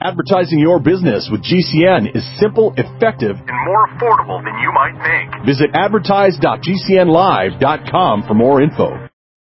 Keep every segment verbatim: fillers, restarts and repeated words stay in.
Advertising your business with G C N is simple, effective, and more affordable than you might think. Visit advertise dot g c n live dot com for more info.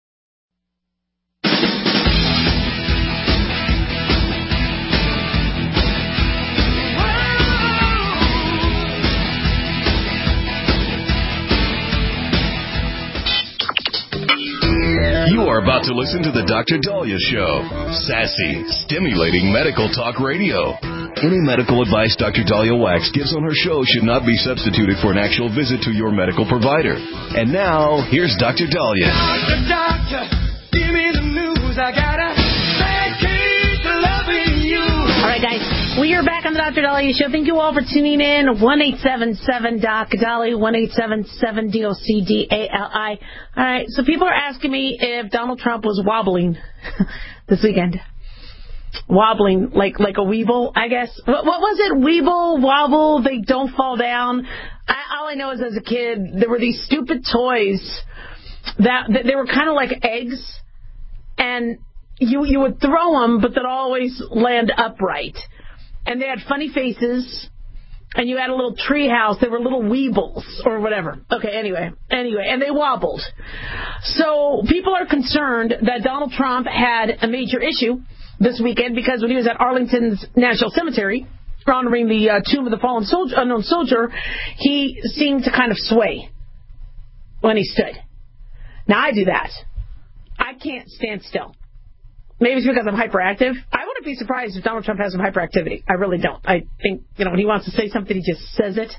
You are about to listen to the Doctor Dahlia Show. Sassy, stimulating medical talk radio. Any medical advice Doctor Dahlia Wax gives on her show should not be substituted for an actual visit to your medical provider. And now, here's Doctor Dahlia. Doctor, doctor, give me the news. I got a bad case of loving you. All right, guys. We are back on the Doctor Dahlia Show. Thank you all for tuning in. one eight seven seven D O C Dahlia, one eight seven seven D O C D A L I. All right, so people are asking me if Donald Trump was wobbling this weekend. Wobbling, like like a weeble, I guess. What, what was it? Weeble, wobble, they don't fall down. I, all I know is as a kid, there were these stupid toys that, that they were kind of like eggs, and you you would throw them, but they'd always land upright. And they had funny faces, and you had a little tree house. They were little weebles or whatever. Okay, anyway. Anyway, and they wobbled. So people are concerned that Donald Trump had a major issue this weekend because when he was at Arlington's National Cemetery, honoring the uh, tomb of the fallen soldier, unknown soldier, he seemed to kind of sway when he stood. Now, I do that. I can't stand still. Maybe it's because I'm hyperactive. I wouldn't be surprised if Donald Trump has some hyperactivity. I really don't. I think, you know, when he wants to say something, he just says it.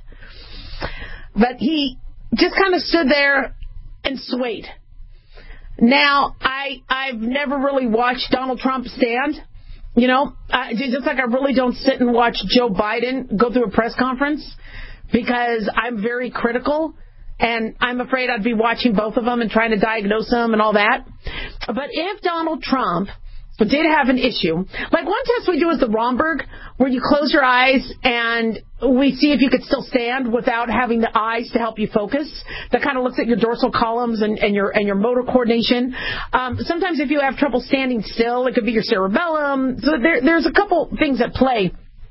But he just kind of stood there and swayed. Now, I, I've never really watched Donald Trump stand. You know, uh, just like I really don't sit and watch Joe Biden go through a press conference because I'm very critical. And I'm afraid I'd be watching both of them and trying to diagnose them and all that. But if Donald Trump did have an issue, like one test we do is the Romberg, where you close your eyes and we see if you could still stand without having the eyes to help you focus. That kind of looks at your dorsal columns and, and your and your motor coordination. Um, sometimes if you have trouble standing still, it could be your cerebellum. So there, there's a couple things at play.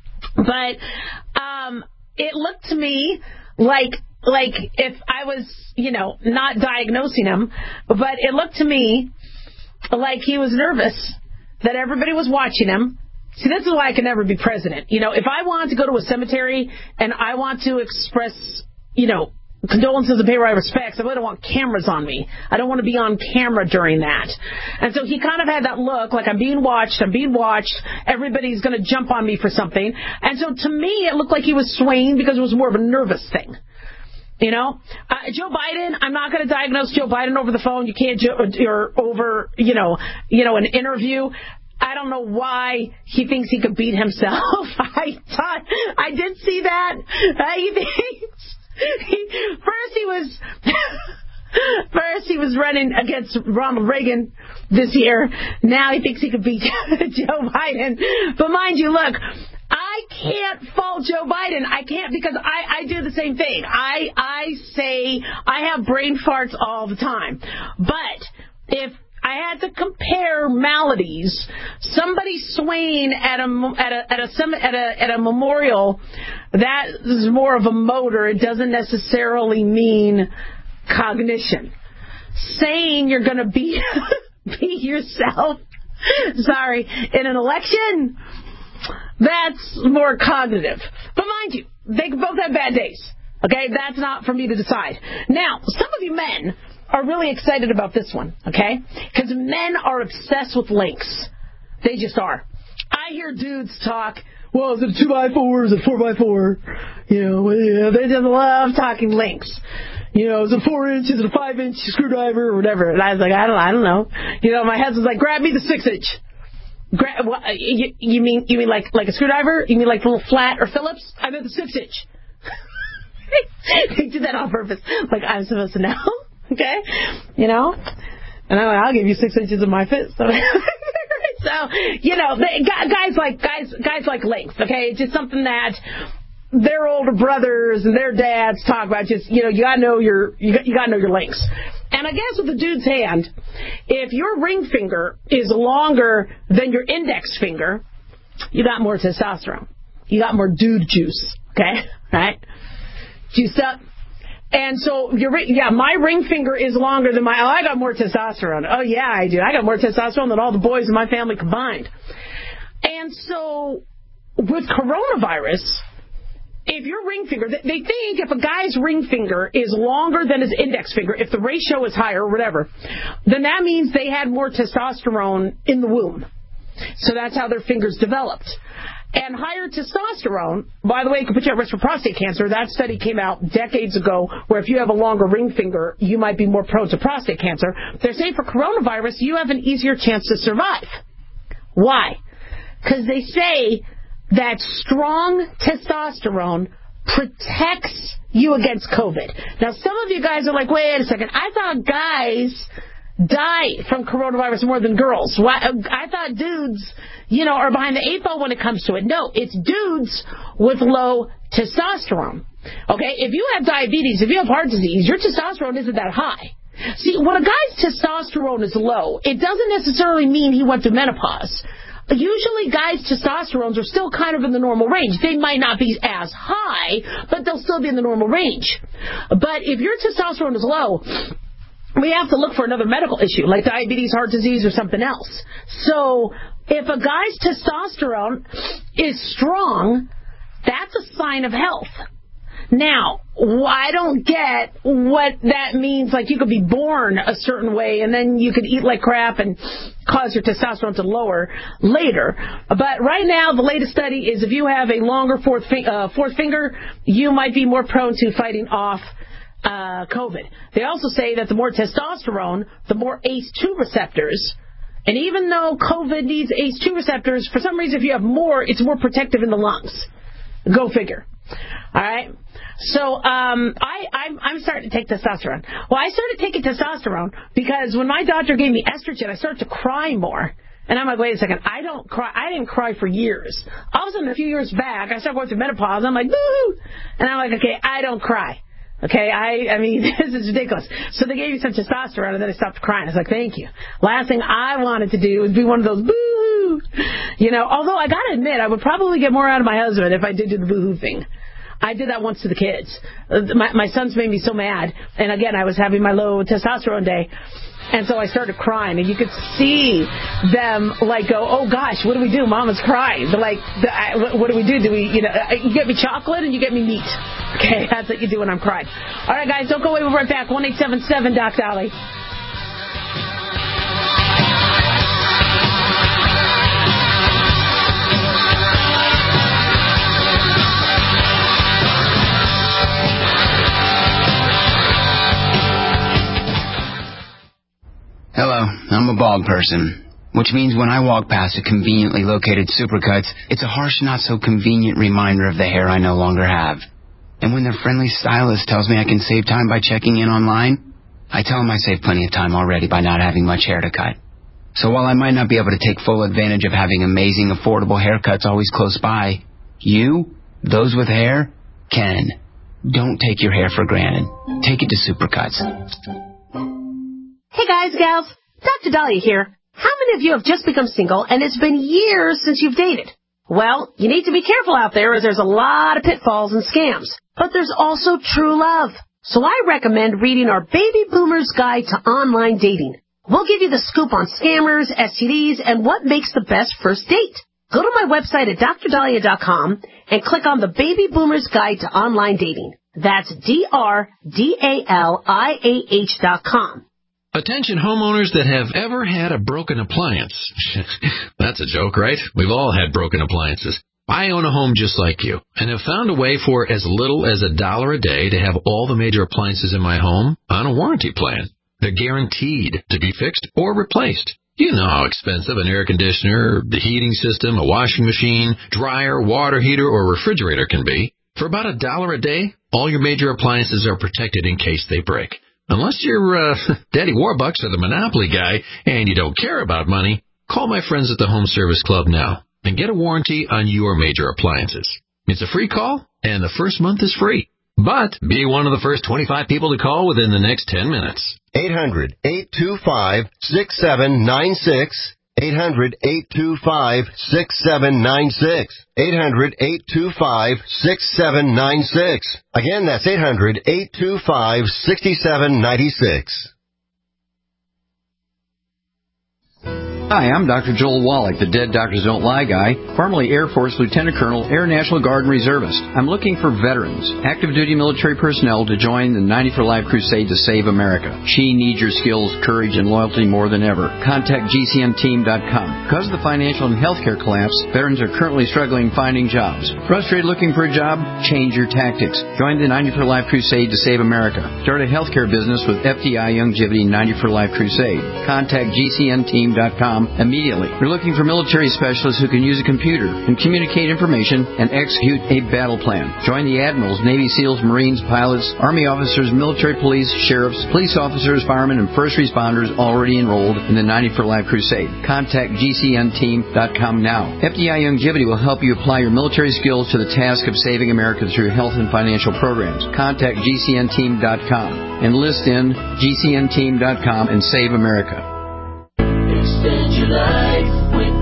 But um, it looked to me like... Like, if I was, you know, not diagnosing him, but it looked to me like he was nervous, that everybody was watching him. See, this is why I can never be president. You know, if I want to go to a cemetery and I want to express, you know, condolences and pay my respects, I really don't want cameras on me. I don't want to be on camera during that. And so he kind of had that look like I'm being watched, I'm being watched, everybody's going to jump on me for something. And so to me, it looked like he was swaying because it was more of a nervous thing. You know, uh, Joe Biden, I'm not going to diagnose Joe Biden over the phone. You can't, or over, you know, you know, an interview. I don't know why he thinks he could beat himself. I thought, I did see that. Uh, he thinks, he, first he was, first he was running against Ronald Reagan this year. Now he thinks he could beat Joe Biden. But mind you, look, I can't fault Joe Biden. I can't because I, I do the same thing. I I say I have brain farts all the time. But if I had to compare maladies, somebody swaying at a at a at a at a at a memorial, that is more of a motor. It doesn't necessarily mean cognition. Saying you're going to be be yourself, sorry, in an election, that's more cognitive. But mind you, they both have bad days. Okay, that's not for me to decide. Now, some of you men are really excited about this one, okay? Because men are obsessed with links. They just are. I hear dudes talk, well, is it a two by four or is it a four by four? You know, yeah, they just love talking links. You know, is it four inch, is it a five inch screwdriver or whatever? And I was like, I don't, I don't know. You know, my husband's like, grab me the six inch. Gra- what, you, you mean you mean like like a screwdriver? You mean like a little flat or Phillips? I meant the six inch. He did that on purpose. Like I'm supposed to know, okay? You know, and I'm like, I'll give you six inches of my fist. So, so you know, they, guys like guys guys like length, okay? It's just something that their older brothers and their dads talk about. Just you know, you gotta know your you got, you gotta know your lengths. And I guess with the dude's hand, if your ring finger is longer than your index finger, you got more testosterone. You got more dude juice, okay? Right? Juiced up. And so, your yeah, my ring finger is longer than my, oh, I got more testosterone. Oh, yeah, I do. I got more testosterone than all the boys in my family combined. And so, with coronavirus, if your ring finger, they think if a guy's ring finger is longer than his index finger, if the ratio is higher or whatever, then that means they had more testosterone in the womb. So that's how their fingers developed. And higher testosterone, by the way, can put you at risk for prostate cancer. That study came out decades ago where if you have a longer ring finger, you might be more prone to prostate cancer. They're saying for coronavirus, you have an easier chance to survive. Why? Because they say that strong testosterone protects you against COVID. Now, some of you guys are like, wait a second, I thought guys die from coronavirus more than girls. I thought dudes, you know, are behind the eight ball when it comes to it. No, it's dudes with low testosterone. Okay, if you have diabetes, if you have heart disease, your testosterone isn't that high. See, when a guy's testosterone is low, it doesn't necessarily mean he went through menopause. Usually guys' testosterones are still kind of in the normal range. They might not be as high, but they'll still be in the normal range. But if your testosterone is low, we have to look for another medical issue, like diabetes, heart disease, or something else. So if a guy's testosterone is strong, that's a sign of health. Now, I don't get what that means. Like, you could be born a certain way, and then you could eat like crap and cause your testosterone to lower later. But right now, the latest study is if you have a longer fourth, fi- uh, fourth finger, you might be more prone to fighting off uh, COVID. They also say that the more testosterone, the more A C E two receptors. And even though COVID needs A C E two receptors, for some reason, if you have more, it's more protective in the lungs. Go figure. All right? So um, I, I'm, I'm starting to take testosterone. Well, I started taking testosterone because when my doctor gave me estrogen, I started to cry more. And I'm like, wait a second, I don't cry. I didn't cry for years. All of a sudden, a few years back, I started going through menopause. I'm like, boo! And I'm like, okay, I don't cry. Okay, I I mean, this is ridiculous. So they gave me some testosterone, and then I stopped crying. I was like, thank you. Last thing I wanted to do was be one of those boo-hoo. You know, although I got to admit, I would probably get more out of my husband if I did do the boo-hoo thing. I did that once to the kids. My, my sons made me so mad. And again, I was having my low testosterone day. And so I started crying. And you could see them like go, oh, gosh, what do we do? Mama's crying. They're like, what do we do? Do we, you know, you get me chocolate and you get me meat. Okay, that's what you do when I'm crying. All right, guys, don't go away. We'll be right back. one eight seven seven Doc Dolly. Hello, I'm a bald person, which means when I walk past a conveniently located Supercuts, it's a harsh, not-so-convenient reminder of the hair I no longer have. And when their friendly stylist tells me I can save time by checking in online, I tell them I saved plenty of time already by not having much hair to cut. So while I might not be able to take full advantage of having amazing, affordable haircuts always close by, you, those with hair, can. Don't take your hair for granted. Take it to Supercuts. Hey guys, gals, Doctor Dahlia here. How many of you have just become single and it's been years since you've dated? Well, you need to be careful out there as there's a lot of pitfalls and scams. But there's also true love. So I recommend reading our Baby Boomer's Guide to Online Dating. We'll give you the scoop on scammers, S T Ds, and what makes the best first date. Go to my website at dr dahlia dot com and click on the Baby Boomer's Guide to Online Dating. That's D R D A L I A H dot com. Attention homeowners that have ever had a broken appliance. That's a joke, right? We've all had broken appliances. I own a home just like you and have found a way for as little as a dollar a day to have all the major appliances in my home on a warranty plan. They're guaranteed to be fixed or replaced. You know how expensive an air conditioner, the heating system, a washing machine, dryer, water heater, or refrigerator can be. For about a dollar a day, all your major appliances are protected in case they break. Unless you're uh, Daddy Warbucks or the Monopoly guy and you don't care about money, call my friends at the Home Service Club now and get a warranty on your major appliances. It's a free call, and the first month is free. But be one of the first twenty-five people to call within the next ten minutes. eight hundred, eight two five, six seven nine six. eight hundred, eight two five, six seven nine six. eight hundred, eight two five, six seven nine six. Again, that's eight hundred, eight two five, six seven nine six. Hi, I'm Doctor Joel Wallach, the Dead Doctors Don't Lie guy, formerly Air Force Lieutenant Colonel, Air National Guard and Reservist. I'm looking for veterans, active duty military personnel to join the ninety for Life crusade to save America. She needs your skills, courage, and loyalty more than ever. Contact G C N team dot com. Because of the financial and healthcare collapse, veterans are currently struggling finding jobs. Frustrated looking for a job? Change your tactics. Join the ninety for Life crusade to save America. Start a healthcare business with F D I Longevity ninety for Life crusade. Contact G C N team dot com immediately. We're looking for military specialists who can use a computer and communicate information and execute a battle plan. Join the admirals, Navy SEALs, Marines, pilots, Army officers, military police, sheriffs, police officers, firemen, and first responders already enrolled in the ninety for Life crusade. Contact G C N team dot com now. F D I Longevity will help you apply your military skills to the task of saving America through health and financial programs. Contact G C N team dot com. Enlist in G C N team dot com and save America. Extend your life with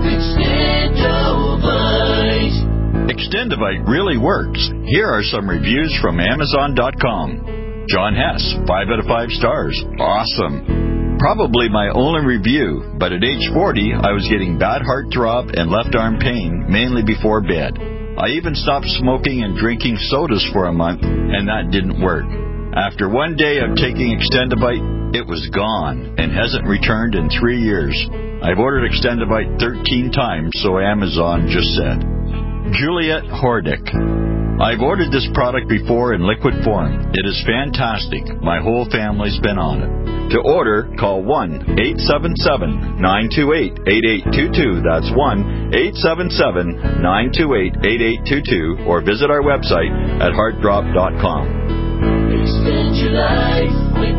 Extendovite. Extendovite really works. Here are some reviews from Amazon dot com. John Hess, five out of five stars. Awesome. Probably my only review, but at age forty, I was getting bad heart throb and left arm pain, mainly before bed. I even stopped smoking and drinking sodas for a month, and that didn't work. After one day of taking Extendovite, it was gone and hasn't returned in three years. I've ordered Extendovite thirteen times, so Amazon just said. Juliet Hordick. I've ordered this product before in liquid form. It is fantastic. My whole family's been on it. To order, call one eight seven seven, nine two eight, eight eight two two. That's one eight seven seven, nine two eight, eight eight two two, or visit our website at heart drop dot com. Extend your life with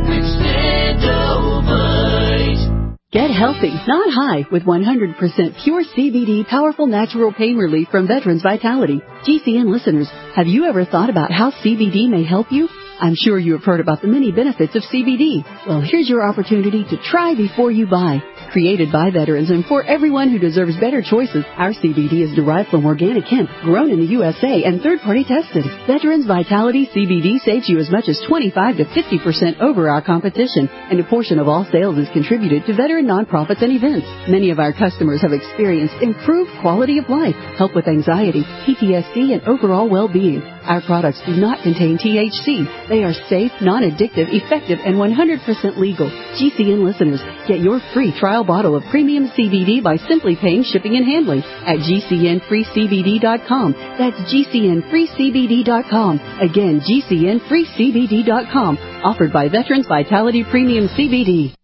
Extendovite. Get healthy, not high, with one hundred percent pure C B D powerful natural pain relief from Veterans Vitality. G C N listeners, have you ever thought about how C B D may help you? I'm sure you have heard about the many benefits of C B D. Well, here's your opportunity to try before you buy. Created by veterans and for everyone who deserves better choices, our C B D is derived from organic hemp, grown in the U S A and third-party tested. Veterans Vitality C B D saves you as much as twenty-five to fifty percent over our competition, and a portion of all sales is contributed to veteran nonprofits and events. Many of our customers have experienced improved quality of life, help with anxiety, P T S D, and overall well-being. Our products do not contain T H C. They are safe, non-addictive, effective, and one hundred percent legal. G C N listeners, get your free trial bottle of premium C B D by simply paying shipping and handling at G C N free C B D dot com. That's G C N free C B D dot com. Again, G C N free C B D dot com. Offered by Veterans Vitality Premium C B D.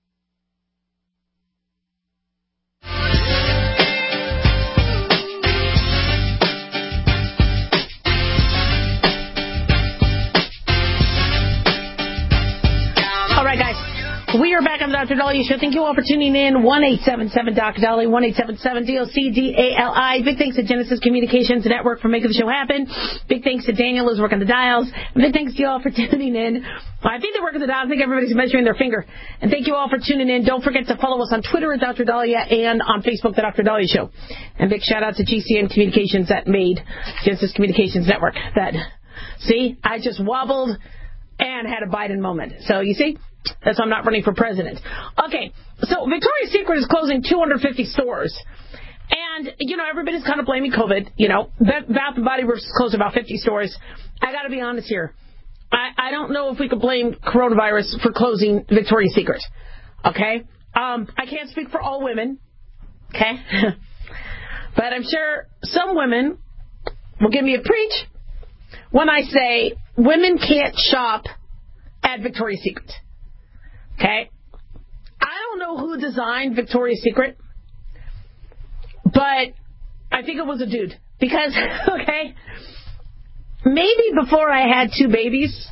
We are back on the Doctor Dahlia Show. Thank you all for tuning in. one eight seven seven D O C Dahlia, one eight seven seven D O C D A L I. Big thanks to Genesis Communications Network for making the show happen. Big thanks to Daniel who's working the dials. And big thanks to you all for tuning in. Well, I think they're working the dials. I think everybody's measuring their finger. And thank you all for tuning in. Don't forget to follow us on Twitter at Doctor Dahlia and on Facebook, The Doctor Dahlia Show. And big shout out to G C N Communications that made Genesis Communications Network. That, see, I just wobbled and had a Biden moment. So, you see? That's why I'm not running for president. Okay, so Victoria's Secret is closing two hundred fifty stores. And, you know, everybody's kind of blaming COVID. You know, Bath and Body Works closed about fifty stores. I got to be honest here. I, I don't know if we could blame coronavirus for closing Victoria's Secret. Okay? Um, I can't speak for all women. Okay? But I'm sure some women will give me a preach when I say women can't shop at Victoria's Secret. Okay? I don't know who designed Victoria's Secret, but I think it was a dude. Because, okay, maybe before I had two babies,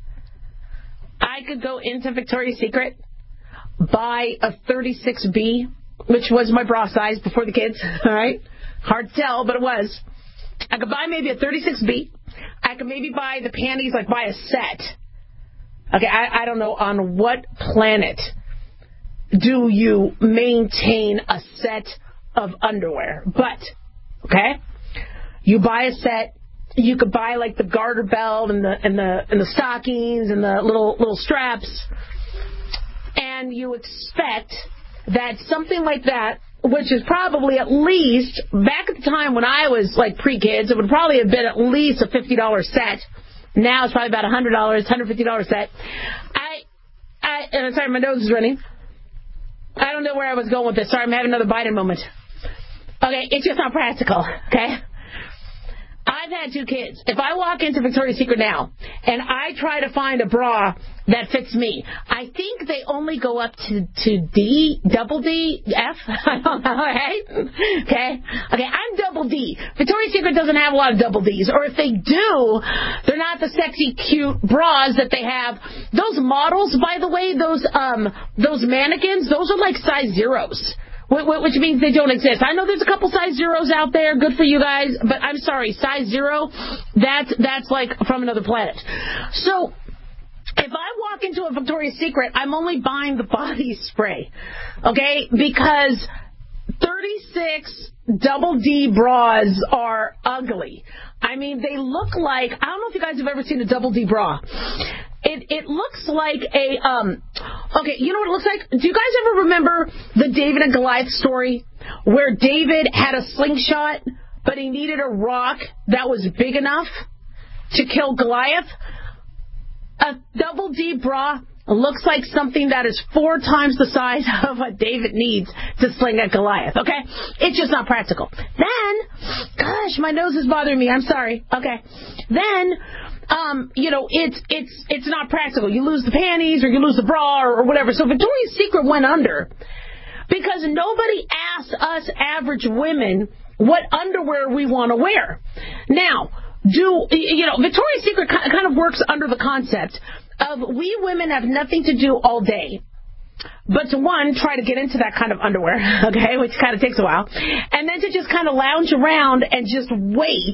I could go into Victoria's Secret, buy a thirty-six B, which was my bra size before the kids, all right? Hard to tell, but it was. I could buy maybe a thirty-six B. I could maybe buy the panties, like buy a set. Okay, I, I don't know on what planet do you maintain a set of underwear. But, okay, you buy a set. You could buy like the garter belt and the and the and the stockings and the little little straps, and you expect that something like that, which is probably at least, back at the time when I was like pre-kids, it would probably have been at least a fifty dollars set. Now it's probably about one hundred dollars, one hundred fifty dollars set. I, I, and sorry, my nose is running. I don't know where I was going with this. Sorry, I'm having another Biden moment. Okay, it's just not practical, okay? I've had two kids. If I walk into Victoria's Secret now and I try to find a bra that fits me, I think they only go up to, to D, double D, F? I don't know, right? Okay? Okay, I'm double D. Victoria's Secret doesn't have a lot of double Ds. Or if they do, they're not the sexy, cute bras that they have. Those models, by the way, those um those mannequins, those are like size zeros. Which means they don't exist. I know there's a couple size zeros out there. Good for you guys. But I'm sorry, size zero, that's, that's like from another planet. So if I walk into a Victoria's Secret, I'm only buying the body spray. Okay? Because thirty-six double D bras are ugly. I mean, they look like, I don't know if you guys have ever seen a double D bra. It it looks like a, um, okay, you know what it looks like? Do you guys ever remember the David and Goliath story where David had a slingshot, but he needed a rock that was big enough to kill Goliath? A double D bra looks like something that is four times the size of what David needs to sling at Goliath, okay? It's just not practical. Then, gosh, my nose is bothering me. I'm sorry. Okay. Then, um, you know, it's it's it's not practical. You lose the panties or you lose the bra or, or whatever. So Victoria's Secret went under because nobody asked us average women what underwear we want to wear. Now, do, you know, Victoria's Secret kind of works under the concept of we women have nothing to do all day but to, one, try to get into that kind of underwear, okay, which kind of takes a while, and then to just kind of lounge around and just wait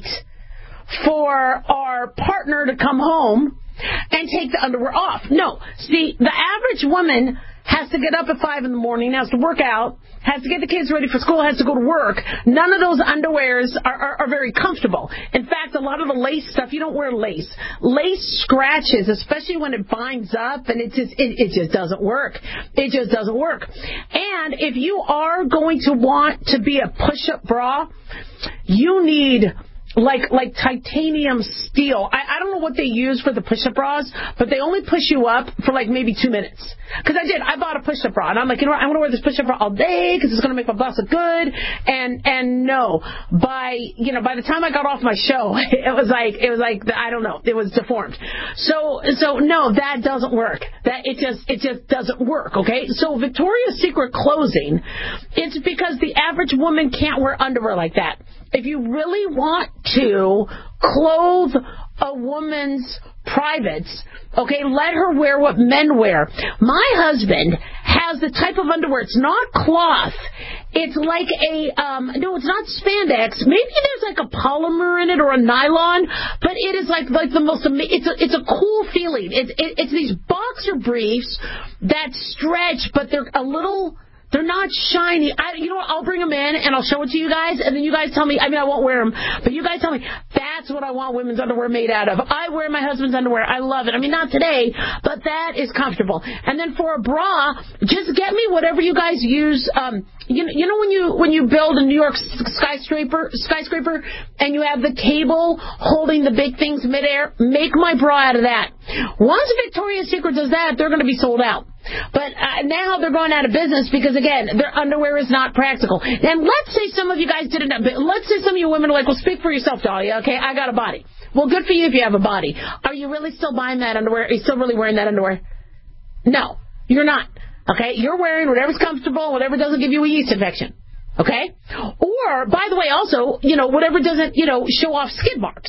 for our partner to come home and take the underwear off. No. See, the average woman has to get up at five in the morning, has to work out, has to get the kids ready for school, has to go to work. None of those underwears are, are, are very comfortable. In fact, a lot of the lace stuff, you don't wear lace. Lace scratches, especially when it binds up, and it just it, it just doesn't work. It just doesn't work. And if you are going to want to be a push-up bra, you need like like titanium steel. I, I don't know what they use for the push-up bras, but they only push you up for like maybe two minutes. Because I did. I bought a push-up bra, and I'm like, you know what? I'm going to wear this push-up bra all day because it's going to make my bust look good. And and no, by you know by the time I got off my show, it was like it was like I don't know, it was deformed. So so no, that doesn't work. That it just it just doesn't work. Okay. So Victoria's Secret closing, it's because the average woman can't wear underwear like that. If you really want to clothe a woman's privates, okay, let her wear what men wear. My husband has the type of underwear. It's not cloth. It's like a, um, no, it's not spandex. Maybe there's like a polymer in it or a nylon, but it is like like the most, it's a, it's a cool feeling. It's, it, it's these boxer briefs that stretch, but they're a little... They're not shiny. I, you know what? I'll bring them in and I'll show it to you guys, and then you guys tell me. I mean, I won't wear them, but you guys tell me that's what I want women's underwear made out of. I wear my husband's underwear. I love it. I mean, not today, but that is comfortable. And then for a bra, just get me whatever you guys use. Um, you know, you know when you when you build a New York skyscraper skyscraper and you have the cable holding the big things midair. Make my bra out of that. Once Victoria's Secret does that, they're going to be sold out. But uh, now they're going out of business because, again, their underwear is not practical. And let's say some of you guys didn't have, let's say some of you women are like, well, speak for yourself, Dahlia, okay? I got a body. Well, good for you if you have a body. Are you really still buying that underwear? Are you still really wearing that underwear? No, you're not. Okay? You're wearing whatever's comfortable, whatever doesn't give you a yeast infection. Okay? Or, by the way, also, you know, whatever doesn't, you know, show off skid marks.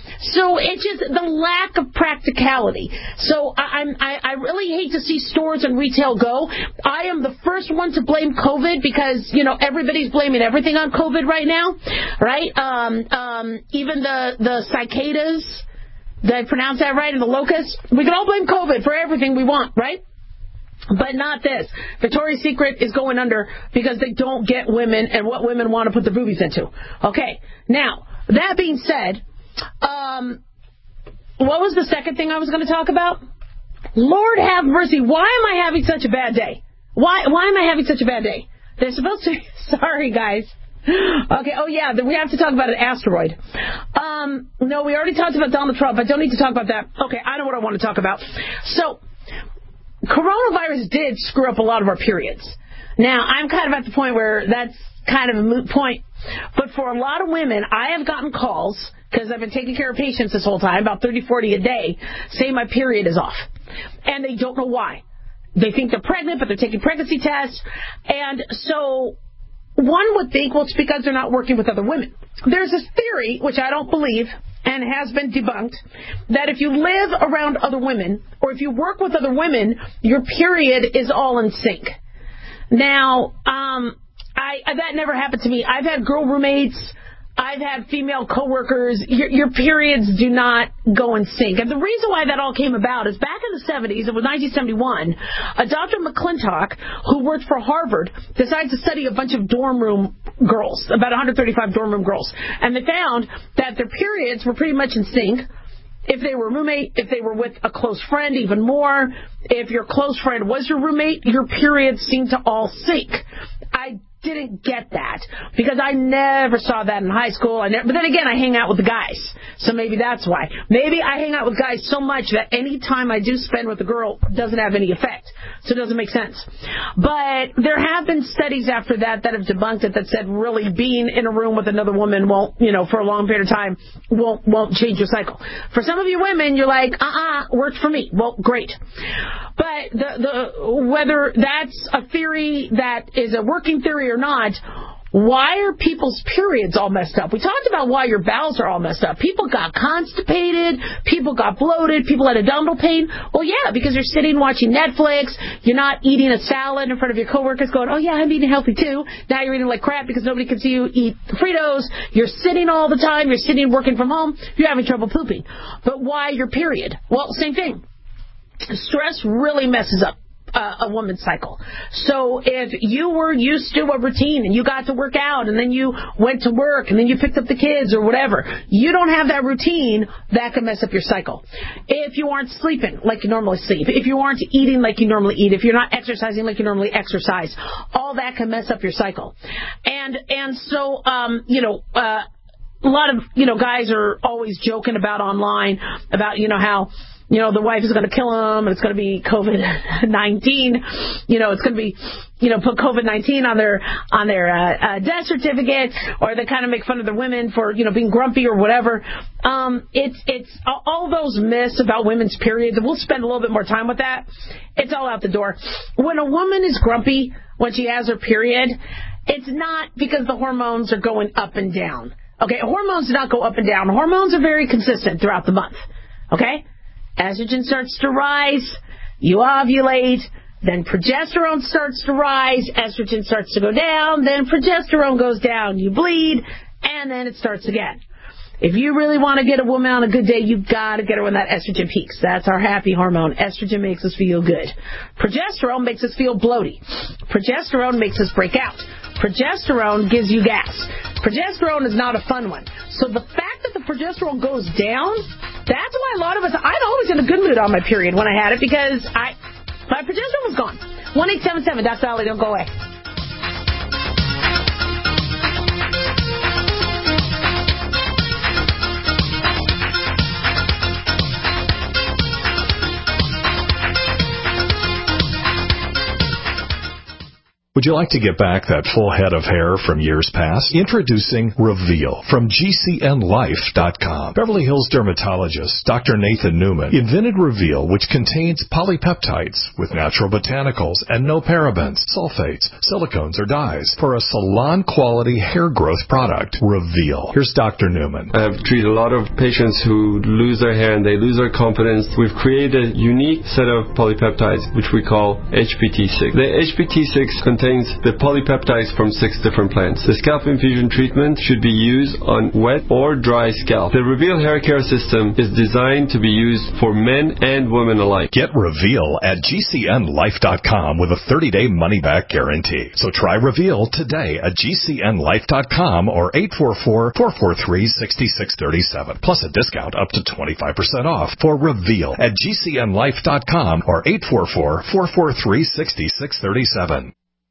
So it's just the lack of practicality. So I, I'm, I, I really hate to see stores and retail go. I am the first one to blame COVID because, you know, everybody's blaming everything on COVID right now, right? Um, um, even the, the cicadas, did I pronounce that right, and the locusts? We can all blame COVID for everything we want, right? But not this. Victoria's Secret is going under because they don't get women and what women want to put their boobies into. Okay. Now, that being said, um, what was the second thing I was going to talk about? Lord have mercy. Why am I having such a bad day? Why Why am I having such a bad day? They're supposed to... Sorry, guys. Okay, oh yeah, we have to talk about an asteroid. Um, no, we already talked about Donald Trump. I don't need to talk about that. Okay, I know what I want to talk about. So... coronavirus did screw up a lot of our periods. Now, I'm kind of at the point where that's kind of a moot point. But for a lot of women, I have gotten calls, because I've been taking care of patients this whole time, about thirty, forty a day, saying my period is off. And they don't know why. They think they're pregnant, but they're taking pregnancy tests. And so one would think, well, it's because they're not working with other women. There's this theory, which I don't believe, and has been debunked, that if you live around other women, or if you work with other women, your period is all in sync. Now, um, I, that never happened to me. I've had girl roommates. I've had female coworkers. Your, your periods do not go in sync. And the reason why that all came about is back in the seventies, it was nineteen seventy-one, a Doctor McClintock, who worked for Harvard, decided to study a bunch of dorm room girls, about one hundred thirty-five dorm room girls. And they found that their periods were pretty much in sync. If they were roommate, if they were with a close friend, even more. If your close friend was your roommate, your periods seemed to all sync. I didn't get that because I never saw that in high school. I never, but then again, I hang out with the guys, so maybe that's why. Maybe I hang out with guys so much that any time I do spend with a girl doesn't have any effect, so it doesn't make sense. But there have been studies after that that have debunked it, that said really being in a room with another woman won't, you know, for a long period of time won't won't change your cycle. For some of you women, you're like, uh-uh, worked for me. Well, great. But the the whether that's a theory that is a working theory or not, why are people's periods all messed up? We talked about why your bowels are all messed up. People got constipated. People got bloated. People had abdominal pain. Well, yeah, because you're sitting watching Netflix. You're not eating a salad in front of your coworkers going, oh, yeah, I'm eating healthy, too. Now you're eating like crap because nobody can see you eat Fritos. You're sitting all the time. You're sitting working from home. You're having trouble pooping. But why your period? Well, same thing. Stress really messes up Uh, a woman's cycle. So if you were used to a routine and you got to work out and then you went to work and then you picked up the kids or whatever, you don't have that routine, that can mess up your cycle. If you aren't sleeping like you normally sleep, if you aren't eating like you normally eat, if you're not exercising like you normally exercise, all that can mess up your cycle. And and so, um, you know, uh, a lot of, you know, guys are always joking about online about, you know, how you know, the wife is going to kill him, and it's going to be COVID nineteen. You know, it's going to be, you know, put COVID nineteen on their on their uh, uh, death certificate, or they kind of make fun of the women for, you know, being grumpy or whatever. Um, it's it's all those myths about women's periods, and we'll spend a little bit more time with that. It's all out the door. When a woman is grumpy when she has her period, it's not because the hormones are going up and down. Okay, hormones do not go up and down. Hormones are very consistent throughout the month. Okay? Estrogen starts to rise, you ovulate, then progesterone starts to rise, estrogen starts to go down, then progesterone goes down, you bleed, and then it starts again. If you really want to get a woman on a good day, you've got to get her when that estrogen peaks. That's our happy hormone. Estrogen makes us feel good. Progesterone makes us feel bloaty. Progesterone makes us break out. Progesterone gives you gas. Progesterone is not a fun one. So the fact that the progesterone goes down, that's why a lot of us, I'm always in a good mood on my period when I had it, because I my progesterone was gone. one eight seven seven, Doctor Dolly, don't go away. Would you like to get back that full head of hair from years past? Introducing Reveal from G C N life dot com. Beverly Hills dermatologist Doctor Nathan Newman invented Reveal, which contains polypeptides with natural botanicals and no parabens, sulfates, silicones, or dyes for a salon-quality hair growth product. Reveal. Here's Doctor Newman. I've treated a lot of patients who lose their hair and they lose their confidence. We've created a unique set of polypeptides, which we call H P T six. The H P T six contains contains the polypeptides from six different plants. The scalp infusion treatment should be used on wet or dry scalp. The Reveal hair care system is designed to be used for men and women alike. Get Reveal at G C N life dot com with a thirty-day money-back guarantee. So try Reveal today at G C N life dot com or eight four four, four four three, six six three seven, plus a discount up to twenty-five percent off for Reveal at G C N life dot com or eight four four, four four three, six six three seven.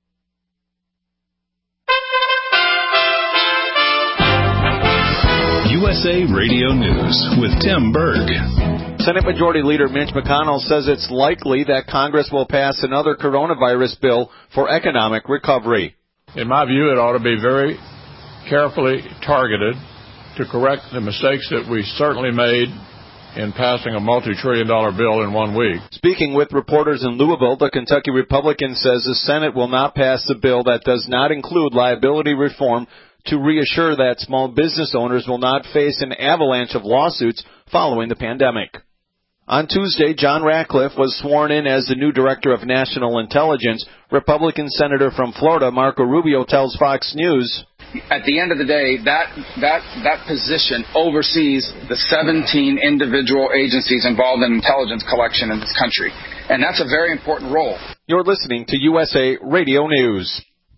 U S A Radio News with Tim Berg. Senate Majority Leader Mitch McConnell says it's likely that Congress will pass another coronavirus bill for economic recovery. In my view, it ought to be very carefully targeted to correct the mistakes that we certainly made in passing a multi-trillion dollar bill in one week. Speaking with reporters in Louisville, the Kentucky Republican says the Senate will not pass the bill that does not include liability reform to reassure that small business owners will not face an avalanche of lawsuits following the pandemic. On Tuesday, John Ratcliffe was sworn in as the new Director of National Intelligence. Republican Senator from Florida, Marco Rubio, tells Fox News, at the end of the day, that that that position oversees the seventeen individual agencies involved in intelligence collection in this country. And that's a very important role. You're listening to U S A Radio News.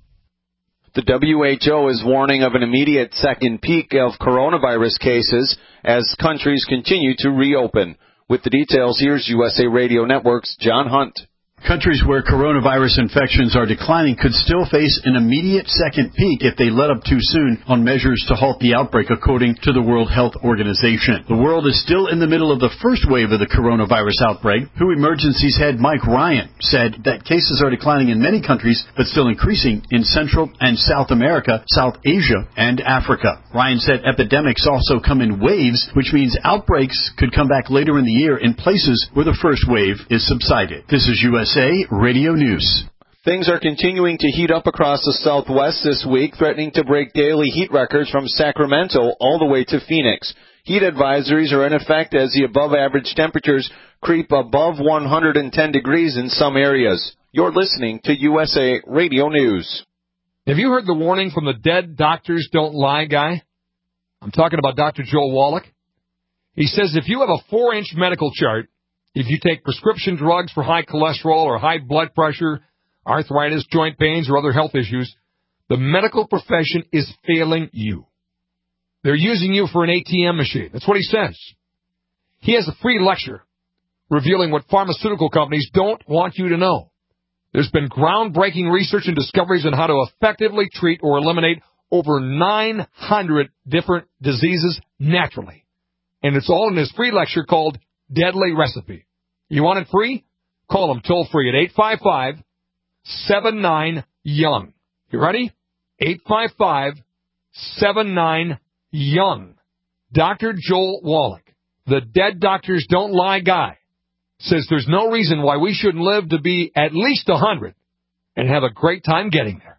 The W H O is warning of an immediate second peak of coronavirus cases as countries continue to reopen. With the details, here's U S A Radio Network's John Hunt. Countries where coronavirus infections are declining could still face an immediate second peak if they let up too soon on measures to halt the outbreak, according to the World Health Organization. The world is still in the middle of the first wave of the coronavirus outbreak. W H O Emergencies head Mike Ryan said that cases are declining in many countries, but still increasing in Central and South America, South Asia, and Africa. Ryan said epidemics also come in waves, which means outbreaks could come back later in the year in places where the first wave is subsided. This is U S A Radio News. Things are continuing to heat up across the Southwest this week, threatening to break daily heat records from Sacramento all the way to Phoenix. Heat advisories are in effect as the above-average temperatures creep above one hundred ten degrees in some areas. You're listening to U S A Radio News. Have you heard the warning from the Dead Doctors Don't Lie guy? I'm talking about Doctor Joel Wallach. He says if you have a four-inch medical chart, if you take prescription drugs for high cholesterol or high blood pressure, arthritis, joint pains, or other health issues, the medical profession is failing you. They're using you for an A T M machine. That's what he says. He has a free lecture revealing what pharmaceutical companies don't want you to know. There's been groundbreaking research and discoveries on how to effectively treat or eliminate over nine hundred different diseases naturally. And it's all in his free lecture called Deadly Recipe. You want it free? Call him toll free at eight five five, seven nine, young. You ready? eight five five, seven nine, young. Doctor Joel Wallach, the Dead Doctors Don't Lie guy, says there's no reason why we shouldn't live to be at least one hundred and have a great time getting there.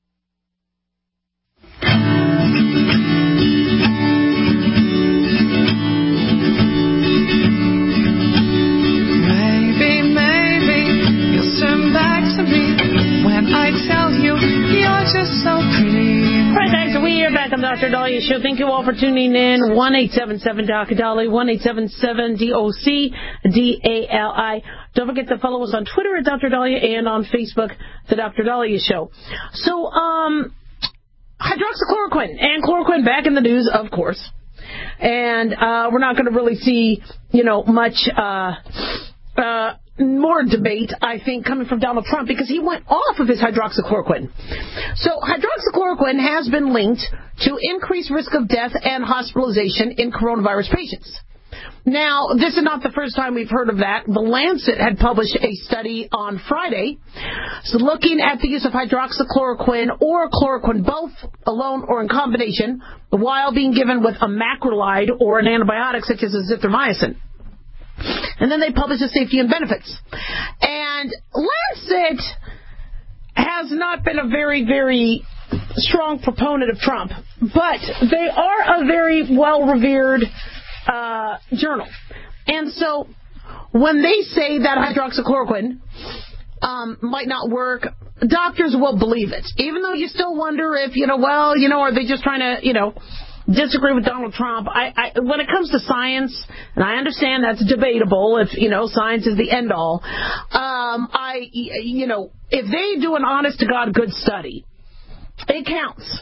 I tell you, you're just so pretty. All right, guys, so we are back on the Doctor Dahlia Show. Thank you all for tuning in. one eight seven seven D O C Dali, one eight seven seven D O C D A L I. Don't forget to follow us on Twitter at Doctor Dahlia and on Facebook, The Doctor Dahlia Show. So, um, hydroxychloroquine and chloroquine back in the news, of course. And uh, we're not going to really see, you know, much uh, uh, more debate, I think, coming from Donald Trump because he went off of his hydroxychloroquine. So hydroxychloroquine has been linked to increased risk of death and hospitalization in coronavirus patients. Now, this is not the first time we've heard of that. The Lancet had published a study on Friday so looking at the use of hydroxychloroquine or chloroquine, both alone or in combination, while being given with a macrolide or an antibiotic such as azithromycin. And then they published the safety and benefits. And Lancet has not been a very, very strong proponent of Trump, but they are a very well-revered uh, journal. And so when they say that hydroxychloroquine um, might not work, doctors will believe it. Even though you still wonder if, you know, well, you know, are they just trying to, you know, disagree with Donald Trump? I, I, when it comes to science, and I understand that's debatable if, you know, science is the end all, um, I, you know, if they do an honest to God good study, it counts.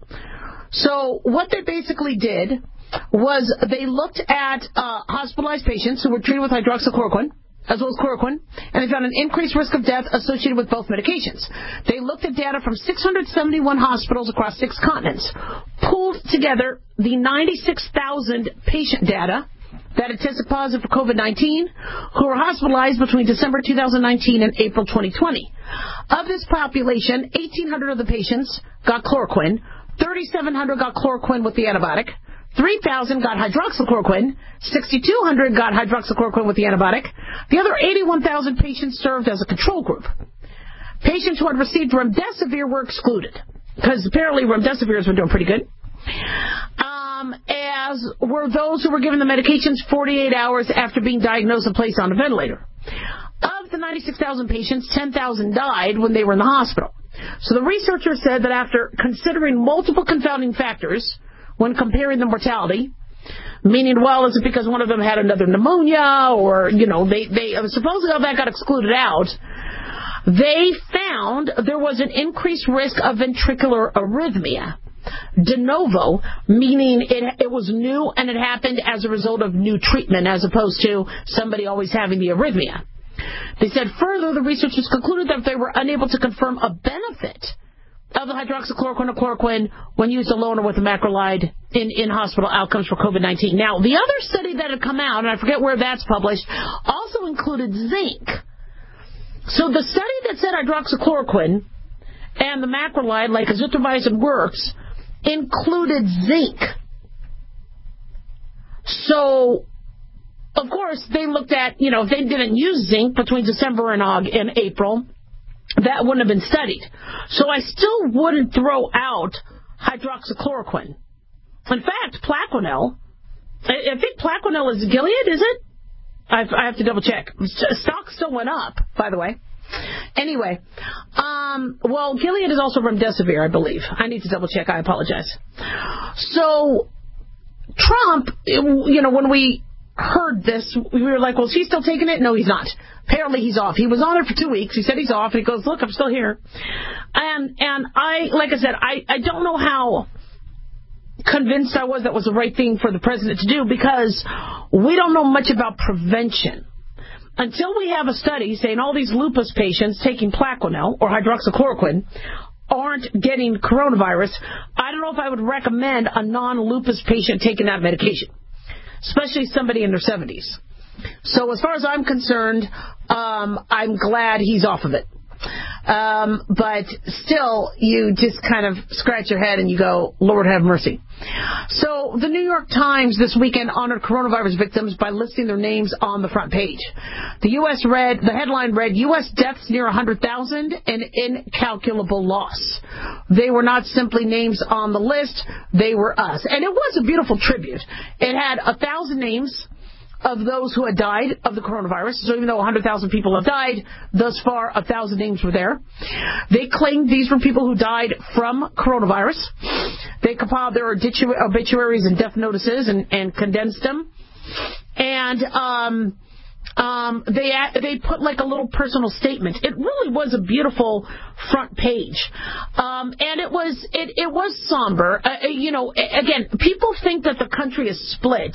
So what they basically did was they looked at uh, hospitalized patients who were treated with hydroxychloroquine, as well as chloroquine, and they found an increased risk of death associated with both medications. They looked at data from six hundred seventy-one hospitals across six continents, pulled together the ninety-six thousand patient data that had tested positive for COVID nineteen who were hospitalized between December two thousand nineteen and April twenty twenty. Of this population, eighteen hundred of the patients got chloroquine, thirty-seven hundred got chloroquine with the antibiotic, three thousand got hydroxychloroquine, sixty-two hundred got hydroxychloroquine with the antibiotic. The other eighty-one thousand patients served as a control group. Patients who had received remdesivir were excluded, because apparently remdesivir has been doing pretty good, um, as were those who were given the medications forty-eight hours after being diagnosed and placed on a ventilator. Of the ninety-six thousand patients, ten thousand died when they were in the hospital. So the researchers said that after considering multiple confounding factors, when comparing the mortality, meaning, well, is it because one of them had another pneumonia, or, you know, they, they supposedly all that got excluded out, they found there was an increased risk of ventricular arrhythmia. De novo, meaning it, it was new and it happened as a result of new treatment as opposed to somebody always having the arrhythmia. They said further, the researchers concluded that they were unable to confirm a benefit of the hydroxychloroquine or chloroquine when used alone or with the macrolide in, in hospital outcomes for COVID nineteen. Now, the other study that had come out, and I forget where that's published, also included zinc. So the study that said hydroxychloroquine and the macrolide, like azithromycin works, included zinc. So, of course, they looked at, you know, if they didn't use zinc between December and, August, and April, that wouldn't have been studied. So I still wouldn't throw out hydroxychloroquine. In fact, Plaquenil, I think Plaquenil is Gilead, is it? I have to double check. Stock still went up, by the way. Anyway, um, well, Gilead is also remdesivir, I believe. I need to double check. I apologize. So Trump, you know, when we heard this, we were like, well, is he still taking it? No, he's not. Apparently he's off. He was on it for two weeks. He said he's off, and he goes, look, I'm still here. And and I, like I said, I, I don't know how convinced I was that was the right thing for the president to do, because we don't know much about prevention. Until we have a study saying all these lupus patients taking Plaquenil or hydroxychloroquine aren't getting coronavirus, I don't know if I would recommend a non-lupus patient taking that medication, especially somebody in their seventies. So as far as I'm concerned, um, I'm glad he's off of it. Um, but still, you just kind of scratch your head and you go, Lord have mercy. So the New York Times this weekend honored coronavirus victims by listing their names on the front page. The U S read, the headline read, U S deaths near one hundred thousand and incalculable loss. They were not simply names on the list, they were us. And it was a beautiful tribute. It had a thousand names of those who had died of the coronavirus. So even though one hundred thousand people have died, thus far, one thousand names were there. They claimed these were people who died from coronavirus. They compiled their obituar- obituaries and death notices and, and condensed them. And um, um, they they put like a little personal statement. It really was a beautiful front page. Um, and it was it, it was somber. Uh, you know, again, people think that the country is split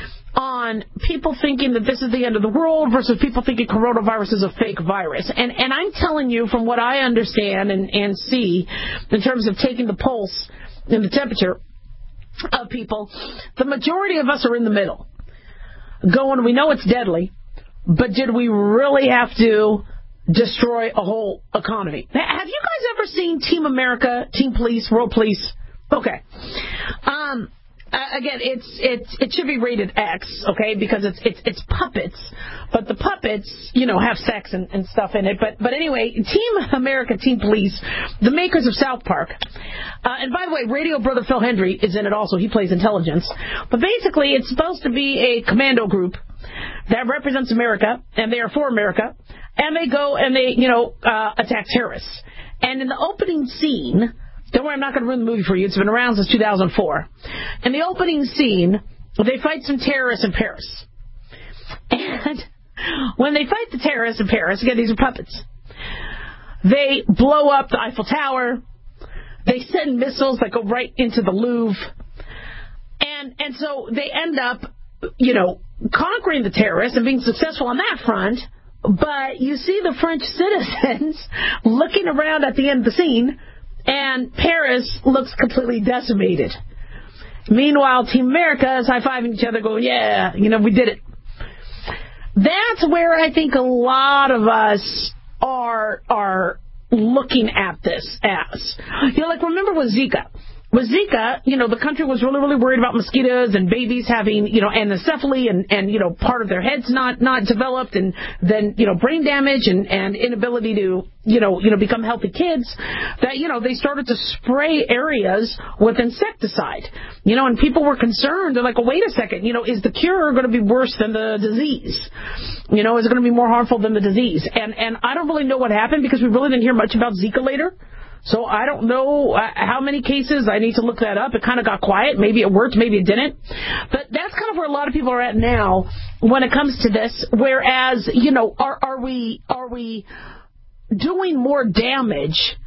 on people thinking that this is the end of the world versus people thinking coronavirus is a fake virus. And and I'm telling you, from what I understand and, and see in terms of taking the pulse and the temperature of people, the majority of us are in the middle. Going, we know it's deadly, but did we really have to destroy a whole economy? Have you guys ever seen Team America, Team Police, World Police? Okay. Um... Uh, again, it's it's it should be rated X, okay, because it's it's it's puppets, but the puppets, you know, have sex and, and stuff in it. But but anyway, Team America, Team Police, the makers of South Park, uh, and by the way, Radio Brother Phil Hendry is in it also. He plays intelligence. But basically, it's supposed to be a commando group that represents America, and they are for America, and they go and they, you know, uh, attack terrorists. And in the opening scene, don't worry, I'm not going to ruin the movie for you. It's been around since two thousand four. In the opening scene, they fight some terrorists in Paris. And when they fight the terrorists in Paris, again, these are puppets, they blow up the Eiffel Tower. They send missiles that go right into the Louvre. And and so they end up, you know, conquering the terrorists and being successful on that front. But you see the French citizens looking around at the end of the scene, and Paris looks completely decimated. Meanwhile, Team America is high-fiving each other going, yeah, you know, we did it. That's where I think a lot of us are are looking at this as. You know, like, remember with Zika. With Zika, you know, the country was really, really worried about mosquitoes and babies having, you know, anencephaly and, and you know, part of their heads not, not developed, and then, you know, brain damage and, and inability to, you know, you know, become healthy kids, that, you know, they started to spray areas with insecticide. You know, and people were concerned. They're like, well, wait a second, you know, is the cure going to be worse than the disease? You know, is it going to be more harmful than the disease? And, and I don't really know what happened, because we really didn't hear much about Zika later. So I don't know uh, how many cases. I need to look that up. It kind of got quiet. Maybe it worked, maybe it didn't. But that's kind of where a lot of people are at now when it comes to this. Whereas, you know, are, are we are we doing more damage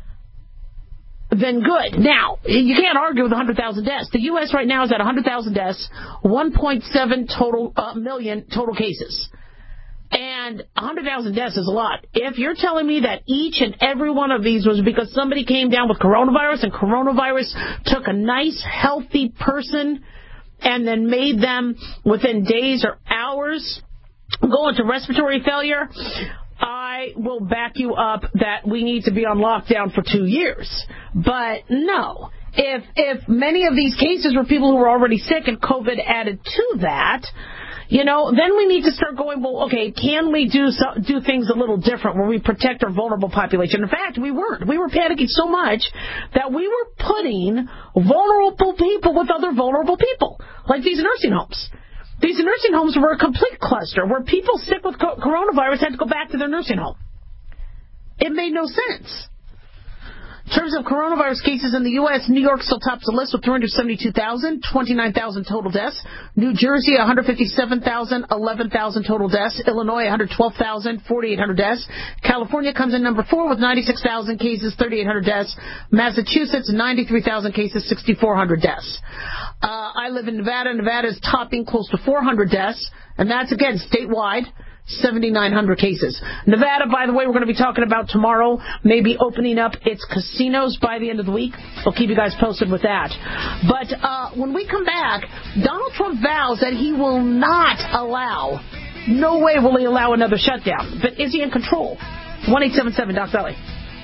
than good? Now, you can't argue with one hundred thousand deaths. The U S right now is at one hundred thousand deaths, one point seven total uh, million total cases. And one hundred thousand deaths is a lot. If you're telling me that each and every one of these was because somebody came down with coronavirus, and coronavirus took a nice, healthy person and then made them, within days or hours, go into respiratory failure, I will back you up that we need to be on lockdown for two years. But no. If, if many of these cases were people who were already sick and COVID added to that, you know, then we need to start going, well, okay, can we do so, do things a little different where we protect our vulnerable population? In fact, we weren't. We were panicking so much that we were putting vulnerable people with other vulnerable people, like these nursing homes. These nursing homes were a complete cluster where people sick with co- coronavirus had to go back to their nursing home. It made no sense. In terms of coronavirus cases in the U S, New York still tops the list with three hundred seventy-two thousand, twenty-nine thousand total deaths. New Jersey, one hundred fifty-seven thousand, eleven thousand total deaths. Illinois, one hundred twelve thousand, forty-eight hundred deaths. California comes in number four with ninety-six thousand cases, thirty-eight hundred deaths. Massachusetts, ninety-three thousand cases, sixty-four hundred deaths. Uh, I live in Nevada. Nevada is topping close to four hundred deaths, and that's, again, statewide. seventy-nine hundred cases. Nevada, by the way, we're going to be talking about tomorrow, maybe opening up its casinos by the end of the week. We'll keep you guys posted with that. But uh, when we come back, Donald Trump vows that he will not allow, no way will he allow another shutdown. But is he in control? one eight seven seven Doc Belly.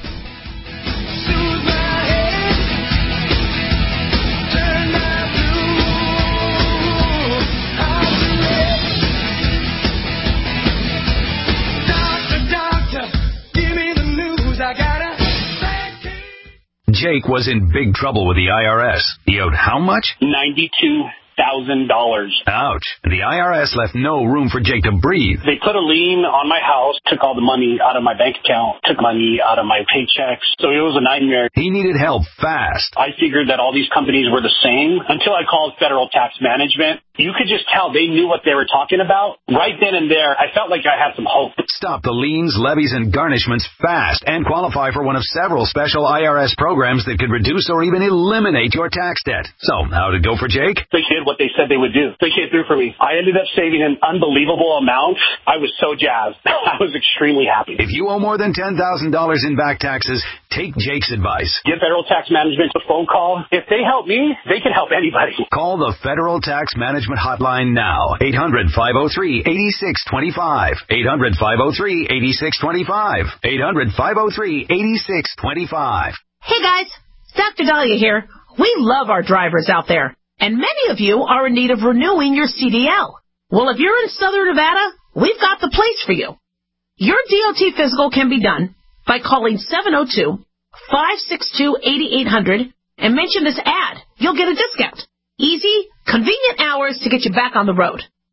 Jake was in big trouble with the I R S. He owed how much? ninety-two thousand dollars. Ouch. The I R S left no room for Jake to breathe. They put a lien on my house, took all the money out of my bank account, took money out of my paychecks. So it was a nightmare. He needed help fast. I figured that all these companies were the same until I called Federal Tax Management. You could just tell they knew what they were talking about. Right then and there, I felt like I had some hope. Stop the liens, levies, and garnishments fast and qualify for one of several special I R S programs that could reduce or even eliminate your tax debt. So, how'd it go for Jake? They did what they said they would do. They came through for me. I ended up saving an unbelievable amount. I was so jazzed. I was extremely happy. If you owe more than ten thousand dollars in back taxes, take Jake's advice. Give Federal Tax Management a phone call. If they help me, they can help anybody. Call the Federal Tax Management Hotline now. eight hundred, five oh three, eight six two five. eight hundred, five oh three, eight six two five. eight hundred, five oh three, eight six two five. Hey guys, Doctor Dahlia here. We love our drivers out there, and many of you are in need of renewing your C D L. Well, if you're in Southern Nevada, we've got the place for you. Your D O T physical can be done by calling seven oh two, five six two, eight eight hundred and mention this ad. You'll get a discount. Easy, convenient hours to get you back on the road.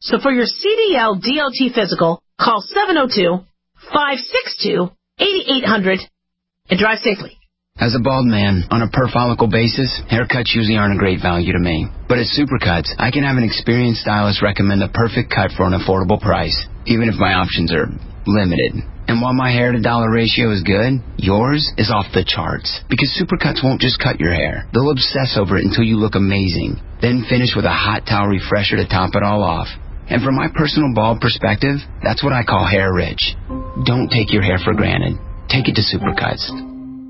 So for your C D L D O T physical, call seven oh two, five six two, eight eight hundred and drive safely. As a bald man, on a per-follicle basis, haircuts usually aren't a great value to me. But at Supercuts, I can have an experienced stylist recommend the perfect cut for an affordable price, even if my options are limited. And while my hair-to-dollar ratio is good, yours is off the charts. Because Supercuts won't just cut your hair. They'll obsess over it until you look amazing. Then finish with a hot towel refresher to top it all off. And from my personal bald perspective, that's what I call hair rich. Don't take your hair for granted. Take it to Supercuts.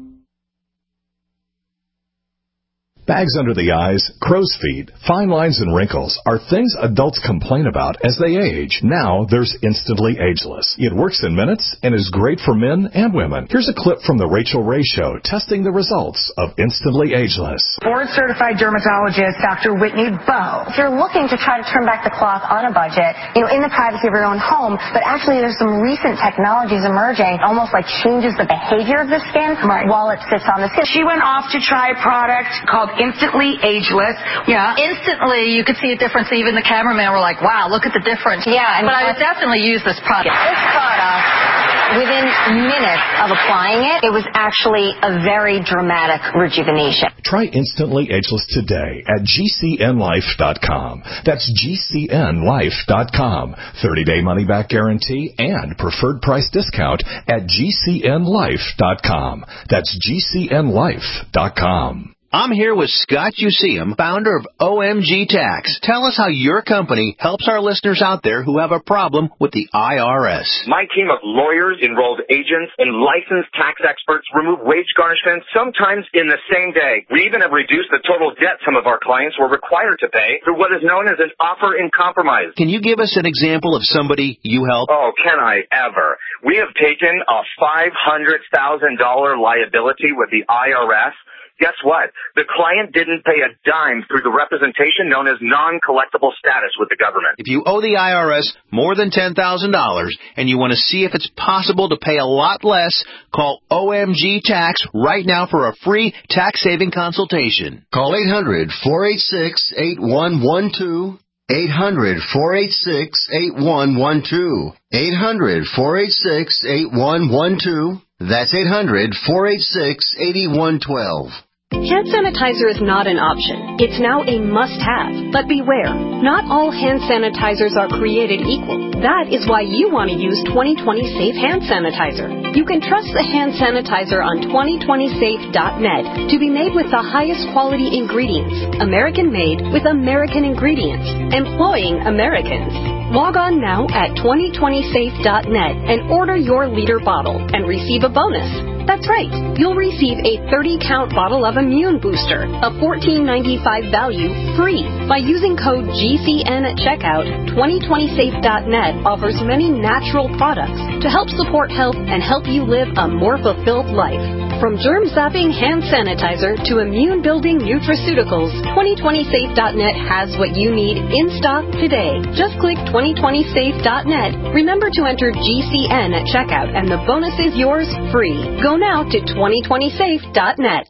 Bags under the eyes, crow's feet, fine lines, and wrinkles are things adults complain about as they age. Now there's Instantly Ageless. It works in minutes and is great for men and women. Here's a clip from the Rachel Ray Show testing the results of Instantly Ageless. Board-certified dermatologist Doctor Whitney Bowe. If you're looking to try to turn back the clock on a budget, you know, in the privacy of your own home, but actually there's some recent technologies emerging, almost like changes the behavior of the skin right. while it sits on the skin. She went off to try a product called Instantly Ageless. Yeah, instantly you could see a difference. Even the cameraman were like, wow, look at the difference. Yeah. And but I would definitely use this product. This product, within minutes of applying it, it was actually a very dramatic rejuvenation. Try Instantly Ageless today at G C N life dot com. That's G C N life dot com. thirty-day money-back guarantee and preferred price discount at G C N life dot com. That's G C N life dot com. I'm here with Scott Useum, founder of O M G Tax. Tell us how your company helps our listeners out there who have a problem with the I R S. My team of lawyers, enrolled agents, and licensed tax experts remove wage garnishments sometimes in the same day. We even have reduced the total debt some of our clients were required to pay through what is known as an offer in compromise. Can you give us an example of somebody you help? Oh, can I ever? We have taken a five hundred thousand dollars liability with the I R S. Guess what? The client didn't pay a dime through the representation known as non-collectible status with the government. If you owe the I R S more than ten thousand dollars and you want to see if it's possible to pay a lot less, call O M G Tax right now for a free tax-saving consultation. Call eight hundred, four eight six, eight one one two. eight hundred, four eight six, eight one one two. eight hundred, four eight six, eight one one two. That's eight hundred, four eight six, eight one one two. Hand sanitizer is not an option. It's now a must-have. But beware, not all hand sanitizers are created equal. That is why you want to use twenty twenty Safe Hand Sanitizer. You can trust the hand sanitizer on twenty twenty safe dot net to be made with the highest quality ingredients, American-made with American ingredients, employing Americans. Log on now at twenty twenty safe dot net and order your liter bottle and receive a bonus. That's right. You'll receive a thirty count bottle of Immune Booster, a fourteen ninety-five value, free. By using code G C N at checkout, twenty twenty safe dot net offers many natural products to help support health and help you live a more fulfilled life. From germ-zapping hand sanitizer to immune-building nutraceuticals, twenty twenty safe dot net has what you need in stock today. Just click twenty twenty safe dot net. Remember to enter G C N at checkout and the bonus is yours free. Go now to twenty twenty safe dot net.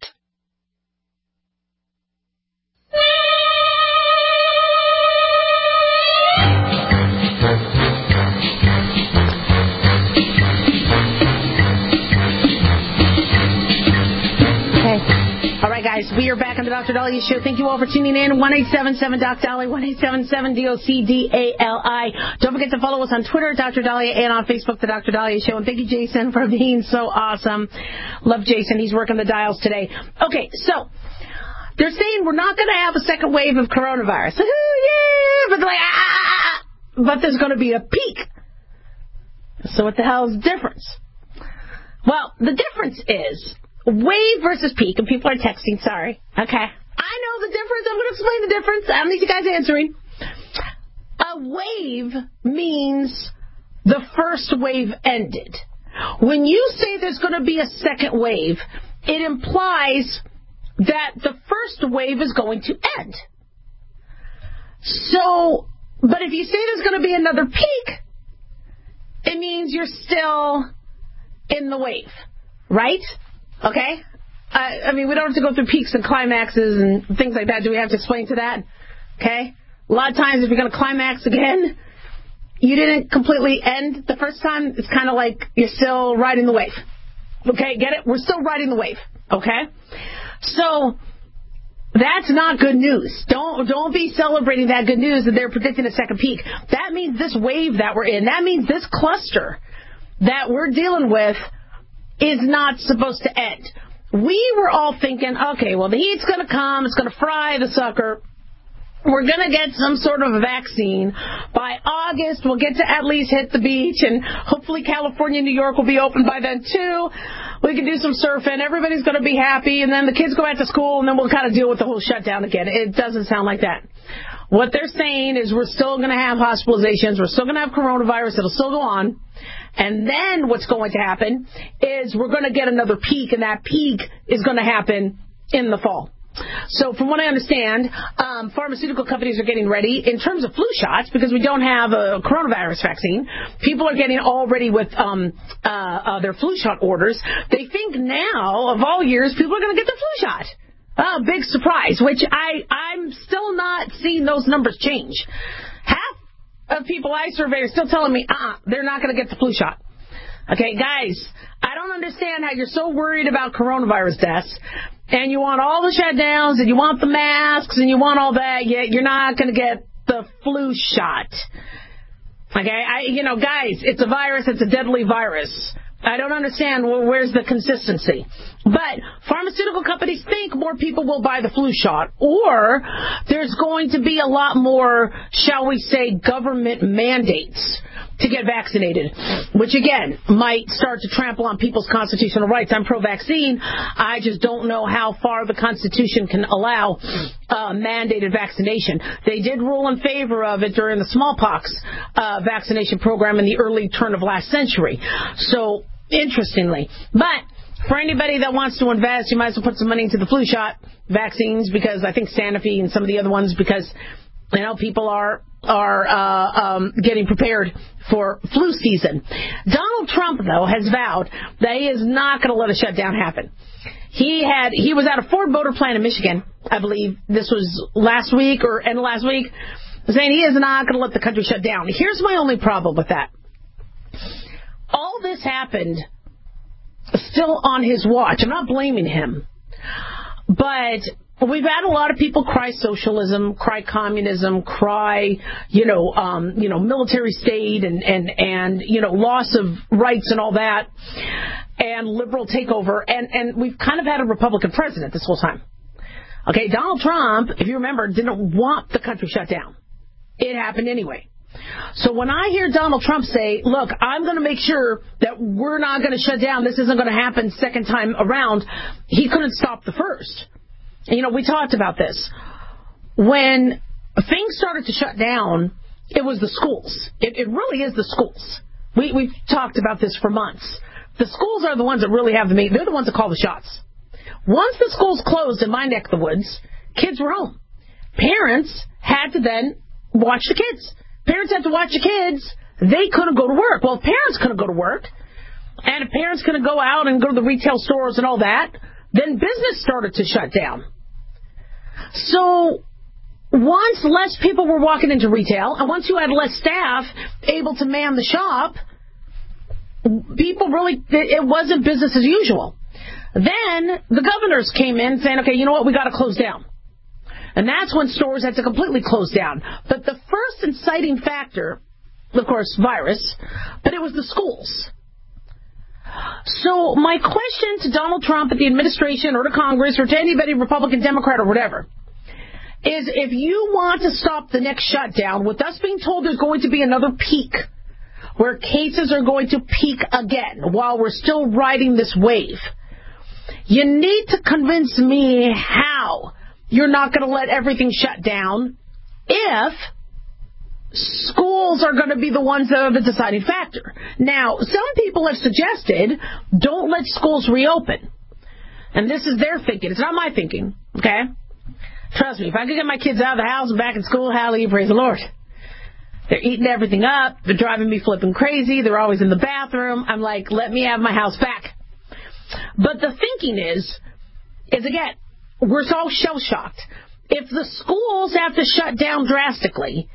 All right, guys, we are back on the Doctor Dahlia Show. Thank you all for tuning in. one eight seven seven Doc Dahlia, one eight seven seven D O C D A L I. Don't forget to follow us on Twitter, Doctor Dahlia, and on Facebook, The Doctor Dahlia Show. And thank you, Jason, for being so awesome. Love Jason. He's working the dials today. Okay, so they're saying we're not going to have a second wave of coronavirus. Yeah, but, like, ah, but there's going to be a peak. So what the hell is the difference? Well, the difference is wave versus peak, and people are texting, sorry. Okay. I know the difference. I'm going to explain the difference. I don't need you guys answering. A wave means the first wave ended. When you say there's going to be a second wave, it implies that the first wave is going to end. So, but if you say there's going to be another peak, it means you're still in the wave, right? Okay? Uh, I mean, we don't have to go through peaks and climaxes and things like that. Do we have to explain to that? Okay? A lot of times if you're going to climax again, you didn't completely end the first time. It's kind of like you're still riding the wave. Okay, get it? We're still riding the wave. Okay? So that's not good news. Don't don't be celebrating that good news that they're predicting a second peak. That means this wave that we're in, that means this cluster that we're dealing with is not supposed to end. We were all thinking, okay, well, the heat's going to come. It's going to fry the sucker. We're going to get some sort of a vaccine. By August, we'll get to at least hit the beach, and hopefully California and New York will be open by then, too. We can do some surfing. Everybody's going to be happy, and then the kids go back to school, and then we'll kind of deal with the whole shutdown again. It doesn't sound like that. What they're saying is we're still going to have hospitalizations. We're still going to have coronavirus. It'll still go on. And then what's going to happen is we're going to get another peak, and that peak is going to happen in the fall. So from what I understand, um, pharmaceutical companies are getting ready in terms of flu shots because we don't have a coronavirus vaccine. People are getting all ready with um, uh, uh, their flu shot orders. They think now, of all years, people are going to get the flu shot. Uh, big surprise, which I, I'm still not seeing those numbers change. Half of people I survey are still telling me, uh-uh, they're not going to get the flu shot. Okay, guys, I don't understand how you're so worried about coronavirus deaths, and you want all the shutdowns, and you want the masks, and you want all that, yet you're not going to get the flu shot. Okay, I, you know, guys, it's a virus, it's a deadly virus. I don't understand, well, where's the consistency? But pharmaceutical companies think more people will buy the flu shot, or there's going to be a lot more, shall we say, government mandates to get vaccinated, which, again, might start to trample on people's constitutional rights. I'm pro-vaccine. I just don't know how far the Constitution can allow uh, mandated vaccination. They did rule in favor of it during the smallpox uh, vaccination program in the early turn of last century. So, interestingly. But for anybody that wants to invest, you might as well put some money into the flu shot vaccines, because I think Sanofi and some of the other ones, because, you know, people are are uh, um, getting prepared for flu season. Donald Trump, though, has vowed that he is not going to let a shutdown happen. He had he was at a Ford Motor plant in Michigan, I believe this was last week or end of last week, saying he is not going to let the country shut down. Here's my only problem with that. All this happened still on his watch. I'm not blaming him. But we've had a lot of people cry socialism, cry communism, cry, you know, um, you know, military state and, and, and, you know, loss of rights and all that, and liberal takeover. And, and we've kind of had a Republican president this whole time. Okay, Donald Trump, if you remember, didn't want the country shut down. It happened anyway. So when I hear Donald Trump say, look, I'm going to make sure that we're not going to shut down, this isn't going to happen second time around, he couldn't stop the first. You know, we talked about this. When things started to shut down, it was the schools. It, it really is the schools. We, we've talked about this for months. The schools are the ones that really have the meat. They're the ones that call the shots. Once the schools closed in my neck of the woods, kids were home. Parents had to then watch the kids. Parents had to watch the kids. They couldn't go to work. Well, if parents couldn't go to work, and if parents couldn't go out and go to the retail stores and all that, then business started to shut down. So once less people were walking into retail, and once you had less staff able to man the shop, people really, it wasn't business as usual. Then the governors came in saying, okay, you know what, we got to close down. And that's when stores had to completely close down. But the first inciting factor, of course, virus, but it was the schools. So my question to Donald Trump and the administration or to Congress or to anybody, Republican, Democrat, or whatever, is if you want to stop the next shutdown, with us being told there's going to be another peak, where cases are going to peak again while we're still riding this wave, you need to convince me how you're not going to let everything shut down if schools are going to be the ones that are the deciding factor. Now, some people have suggested don't let schools reopen. And this is their thinking. It's not my thinking, okay? Trust me, if I could get my kids out of the house and back in school, hallelujah, praise the Lord. They're eating everything up. They're driving me flipping crazy. They're always in the bathroom. I'm like, let me have my house back. But the thinking is, is again, we're so shell-shocked. If the schools have to shut down drastically,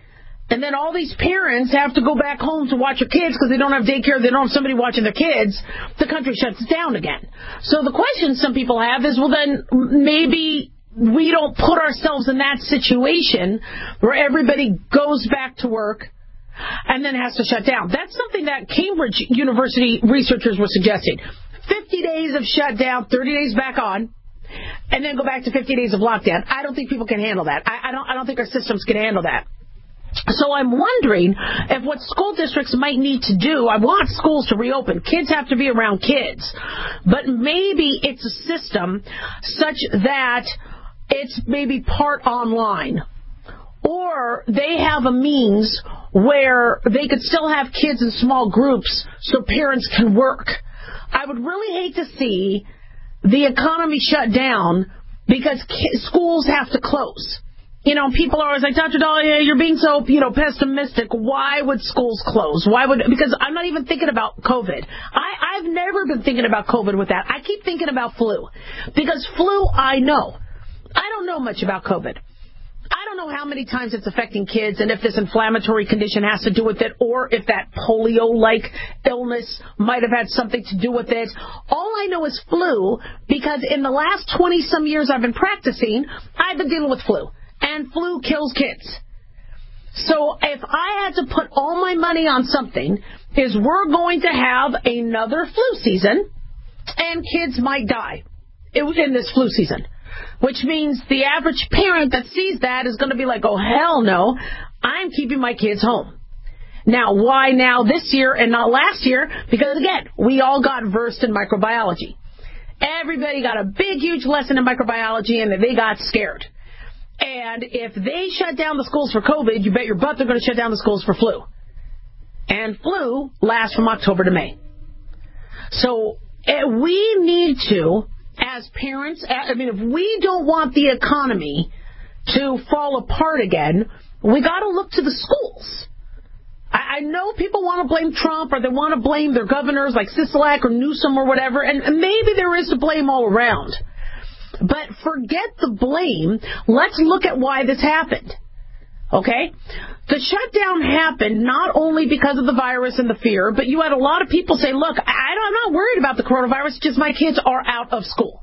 And then all these parents have to go back home to watch their kids because they don't have daycare, they don't have somebody watching their kids. The country shuts down again. So the question some people have is, well, then maybe we don't put ourselves in that situation where everybody goes back to work and then has to shut down. That's something that Cambridge University researchers were suggesting. fifty days of shutdown, thirty days back on, and then go back to fifty days of lockdown. I don't think people can handle that. I, I don't I don't think our systems can handle that. So I'm wondering if what school districts might need to do, I want schools to reopen. Kids have to be around kids. But maybe it's a system such that it's maybe part online. Or they have a means where they could still have kids in small groups so parents can work. I would really hate to see the economy shut down because schools have to close. You know, people are always like, Doctor Dahlia, you're being so, you know, pessimistic. Why would schools close? Why would, because I'm not even thinking about COVID. I, I've never been thinking about COVID with that. I keep thinking about flu. Because flu, I know. I don't know much about COVID. I don't know how many times it's affecting kids and if this inflammatory condition has to do with it or if that polio-like illness might have had something to do with it. All I know is flu because in the last twenty-some years I've been practicing, I've been dealing with flu. And flu kills kids. So if I had to put all my money on something, is we're going to have another flu season, and kids might die in this flu season. Which means the average parent that sees that is going to be like, oh, hell no, I'm keeping my kids home. Now, why now this year and not last year? Because, again, we all got versed in microbiology. Everybody got a big, huge lesson in microbiology, and they got scared. And if they shut down the schools for COVID, you bet your butt they're going to shut down the schools for flu. And flu lasts from October to May. So we need to, as parents, I mean, if we don't want the economy to fall apart again, we got to look to the schools. I know people want to blame Trump or they want to blame their governors like Sisolak or Newsom or whatever, and maybe there is to blame all around. But forget the blame. Let's look at why this happened. Okay? The shutdown happened not only because of the virus and the fear, but you had a lot of people say, look, I don't, I'm not worried about the coronavirus, just my kids are out of school.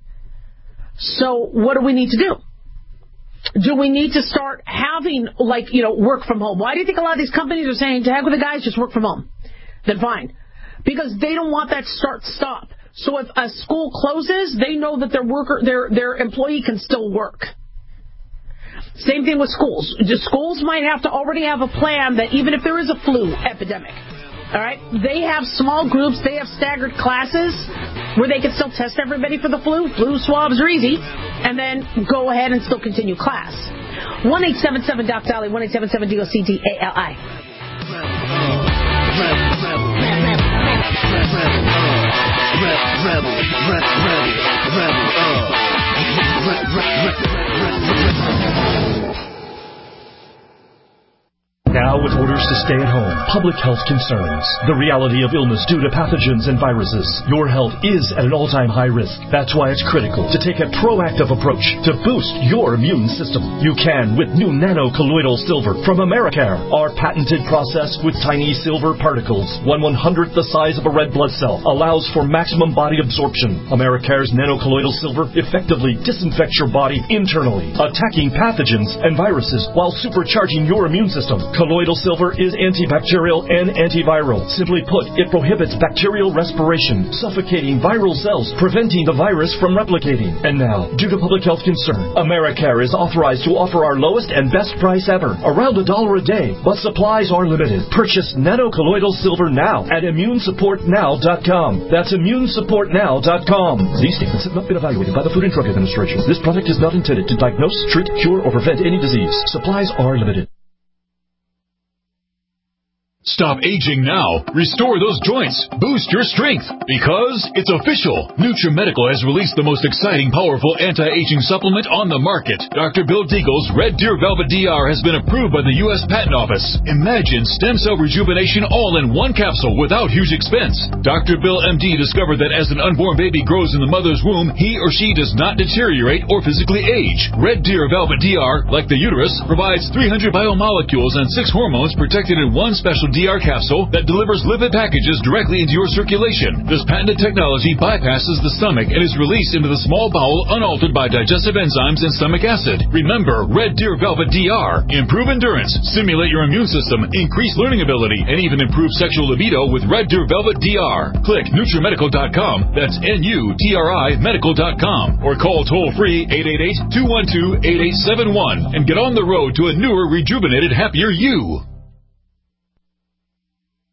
So what do we need to do? Do we need to start having, like, you know, work from home? Why do you think a lot of these companies are saying, to heck with the guys, just work from home? Then fine. Because they don't want that start-stop. So if a school closes, they know that their worker, their their employee can still work. Same thing with schools. The schools might have to already have a plan that even if there is a flu epidemic, all right, they have small groups, they have staggered classes where they can still test everybody for the flu. Flu swabs are easy, and then go ahead and still continue class. one eight seven seven D O C D A L I, one eight seven seven D O C D A L I. Rebel, rebel, rebel, rebel, uh, Now with orders to stay at home, public health concerns, the reality of illness due to pathogens and viruses, your health is at an all-time high risk. That's why it's critical to take a proactive approach to boost your immune system. You can with new nano-colloidal silver from Americare. Our patented process with tiny silver particles, one one-hundredth the size of a red blood cell, allows for maximum body absorption. Americare's nano-colloidal silver effectively disinfects your body internally, attacking pathogens and viruses while supercharging your immune system. Colloidal silver is antibacterial and antiviral. Simply put, it prohibits bacterial respiration, suffocating viral cells, preventing the virus from replicating. And now, due to public health concern, Americare is authorized to offer our lowest and best price ever, around a dollar a day, but supplies are limited. Purchase nano-colloidal silver now at immune support now dot com. That's immune support now dot com. These statements have not been evaluated by the Food and Drug Administration. This product is not intended to diagnose, treat, cure, or prevent any disease. Supplies are limited. Stop aging now. Restore those joints. Boost your strength. Because it's official. NutriMedical has released the most exciting, powerful anti-aging supplement on the market. Doctor Bill Deagle's Red Deer Velvet D R has been approved by the U S Patent Office. Imagine stem cell rejuvenation all in one capsule without huge expense. Doctor Bill M D discovered that as an unborn baby grows in the mother's womb, he or she does not deteriorate or physically age. Red Deer Velvet D R, like the uterus, provides three hundred biomolecules and six hormones protected in one special D R capsule that delivers lipid packages directly into your circulation. This patented technology bypasses the stomach and is released into the small bowel unaltered by digestive enzymes and stomach acid. Remember, Red Deer Velvet D R. Improve endurance, stimulate your immune system, increase learning ability, and even improve sexual libido with Red Deer Velvet D R. Click NutriMedical dot com. That's N U T R I medical dot com. Or call toll-free eight eight eight, two one two, eight eight seven one and get on the road to a newer, rejuvenated, happier you.